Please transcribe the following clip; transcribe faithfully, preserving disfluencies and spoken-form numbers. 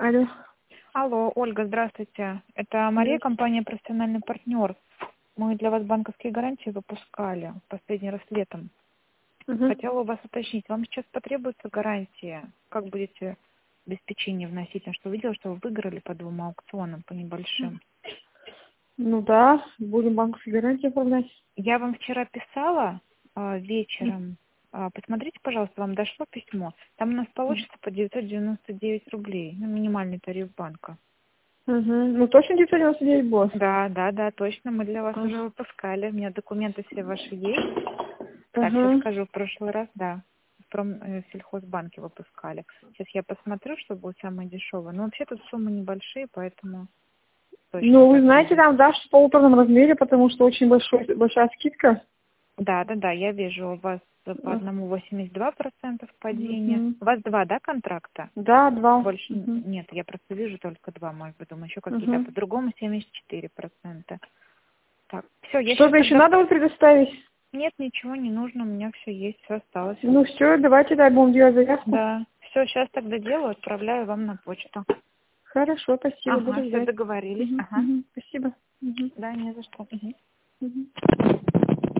Алло. Алло, Ольга, здравствуйте. Это Мария, Здравствуйте. компания «Профессиональный партнер». Мы для вас банковские гарантии выпускали последний раз летом. Угу. Хотела у вас уточнить, вам сейчас потребуется гарантия? Как будете обеспечение вносить? Я что видела, что вы выиграли по двум аукционам, по небольшим. Ну да, будем банковские гарантии оформлять. Я вам вчера писала а, Угу. вечером. А, посмотрите, пожалуйста, вам дошло письмо. Там у нас получится по девятьсот девяносто девять рублей, ну, минимальный тариф банка. Ну точно девятьсот девяносто девять босс. Да, да, да, точно, мы для вас Ага. уже выпускали. У меня документы все ваши есть. Так, сейчас Ага. скажу, в прошлый раз, да, в Промсельхозбанке выпускали. Сейчас я посмотрю, что будет самое дешевое. Но вообще тут суммы небольшие, поэтому точно Ну, вы так знаете, будет. там даже в полуторном размере, потому что очень большой, большая скидка. Да, да, да, я вижу у вас по А, одному восемьдесят два процента падения. Мгм. У вас два, да, контракта? Да, два. Больше н- Угу. нет, я просто вижу только два, может быть, думаю, еще какие-то. А Угу. по-другому семьдесят четыре процента. Так, все, я сейчас Что-то еще тогда... надо вам предоставить? Нет, ничего не нужно, у меня все есть, все осталось. Ну все, давайте да, будем делать заявку. Да, все, сейчас тогда делаю, отправляю вам на почту. Хорошо, спасибо, Ага, буду все ждать. договорились. Угу. Ага. Угу. Спасибо. Угу. Да, не за что. Мгм. Угу.